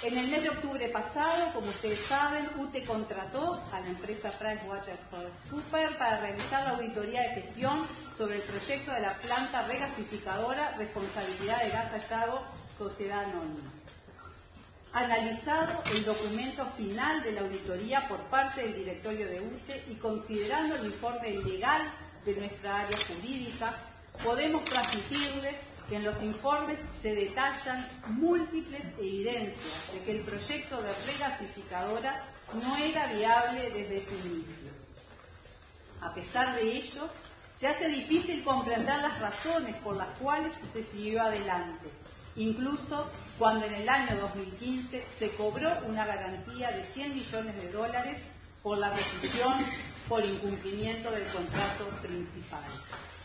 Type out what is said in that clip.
En el mes de octubre pasado, como ustedes saben, UTE contrató a la empresa PricewaterhouseCoopers para realizar la auditoría de gestión sobre el proyecto de la planta regasificadora Responsabilidad de Gas Hallado Sociedad Anónima. Analizado el documento final de la auditoría por parte del directorio de UTE y considerando el informe legal de nuestra área jurídica, podemos transmitirles que en los informes se detallan múltiples evidencias de que el proyecto de regasificadora no era viable desde su inicio. A pesar de ello, se hace difícil comprender las razones por las cuales se siguió adelante, incluso cuando en el año 2015 se cobró una garantía de $100 millones por la rescisión por incumplimiento del contrato principal.